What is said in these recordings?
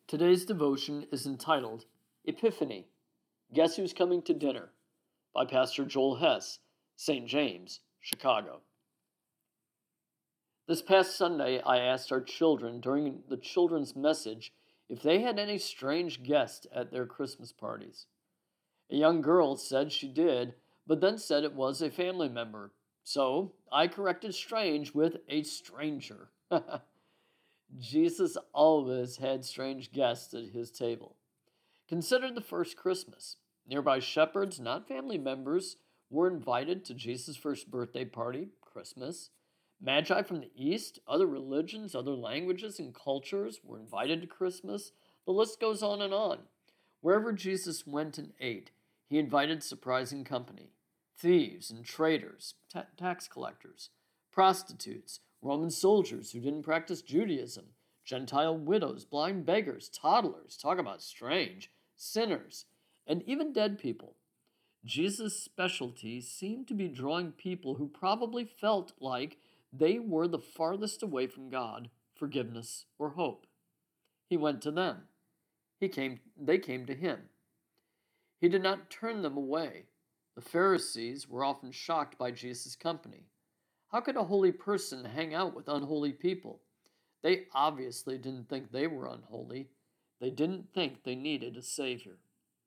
Today's devotion is entitled Epiphany. Guess Who's Coming to Dinner? By Pastor Joel Hess, St. James, Chicago. This past Sunday, I asked our children during the children's message if they had any strange guests at their Christmas parties. A young girl said she did, but then said it was a family member. So I corrected strange with a stranger. Jesus always had strange guests at his table. Consider the first Christmas. Nearby shepherds, not family members, were invited to Jesus' first birthday party, Christmas. Magi from the East, other religions, other languages, and cultures were invited to Christmas. The list goes on and on. Wherever Jesus went and ate, he invited surprising company. Thieves and traitors, tax collectors, prostitutes, Roman soldiers who didn't practice Judaism, Gentile widows, blind beggars, toddlers, talk about strange, sinners, and even dead people. Jesus' specialty seemed to be drawing people who probably felt like they were the farthest away from God, forgiveness, or hope. He went to them. They came to him. He did not turn them away. The Pharisees were often shocked by Jesus' company. How could a holy person hang out with unholy people? They obviously didn't think they were unholy. They didn't think they needed a Savior.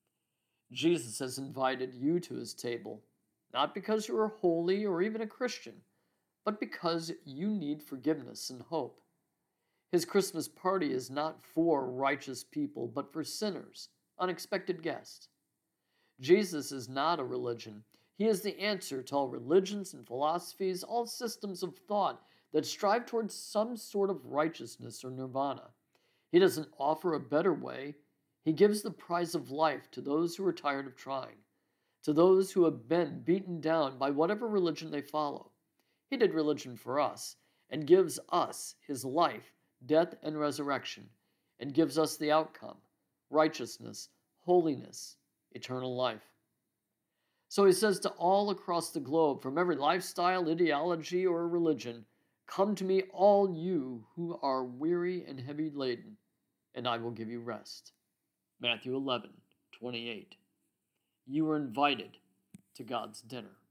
Jesus has invited you to his table, not because you are holy or even a Christian, but because you need forgiveness and hope. His Christmas party is not for righteous people, but for sinners, unexpected guests. Jesus is not a religion. He is the answer to all religions and philosophies, all systems of thought that strive towards some sort of righteousness or nirvana. He doesn't offer a better way. He gives the prize of life to those who are tired of trying, to those who have been beaten down by whatever religion they follow. He did religion for us and gives us his life, death, and resurrection, and gives us the outcome, righteousness, holiness, eternal life. So he says to all across the globe, from every lifestyle, ideology, or religion, "Come to me, all you who are weary and heavy laden, and I will give you rest." Matthew 11:28. You are invited to God's dinner.